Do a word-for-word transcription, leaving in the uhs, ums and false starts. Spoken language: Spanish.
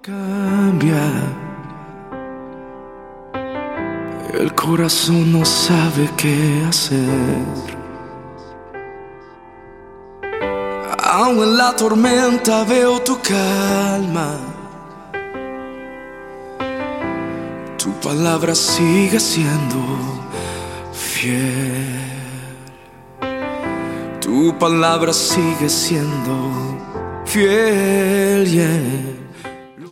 Cambia, el corazón no sabe qué hacer. Aún en la tormenta veo tu calma. Tu palabra sigue siendo fiel. Tu palabra sigue siendo fiel, yeah.